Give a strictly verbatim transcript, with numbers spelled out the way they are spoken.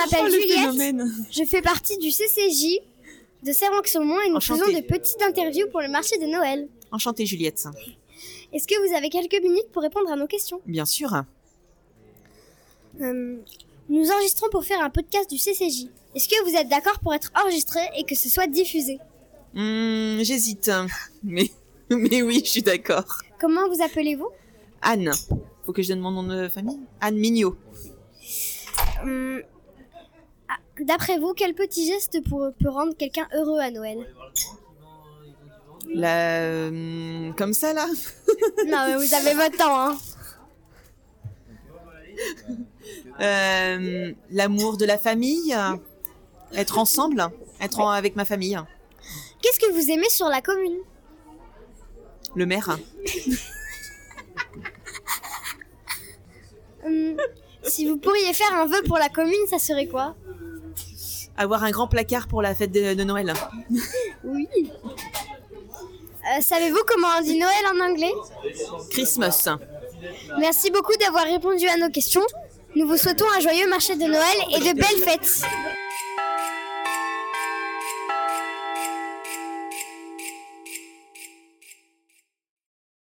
m'appelle Oh, le Juliette, phénomène. je fais partie du C C J de Servan-Saumon et nous Enchantée. faisons de petites interviews pour le marché de Noël. Enchantée Juliette. Est-ce que vous avez quelques minutes pour répondre à nos questions ? Bien sûr. Euh, Nous enregistrons pour faire un podcast du C C J. Est-ce que vous êtes d'accord pour être enregistré et que ce soit diffusé ? Hum, j'hésite. Mais, mais oui, je suis d'accord. Comment vous appelez-vous ? Anne. Faut que je donne mon nom de famille ? Anne Mignot. Hum, ah, D'après vous, quel petit geste pour- peut rendre quelqu'un heureux à Noël ? La... euh, Comme ça, là. Non, mais vous avez votre temps, hein. Euh, L'amour de la famille. Être ensemble. Être en- avec ma famille. Qu'est-ce que vous aimez sur la commune ? Le maire. Hum, Si vous pourriez faire un vœu pour la commune, ça serait quoi ? Avoir un grand placard pour la fête de, de Noël. Oui. Euh, savez-vous comment on dit Noël en anglais ? Christmas. Merci beaucoup d'avoir répondu à nos questions. Nous vous souhaitons un joyeux marché de Noël et de belles fêtes.